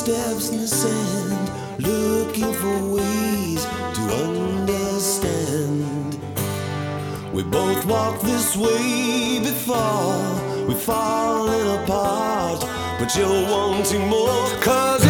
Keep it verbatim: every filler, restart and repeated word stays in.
footsteps in the sand, looking for ways to understand. We both walked this way before, we've fallen apart, but you're wanting more, 'cause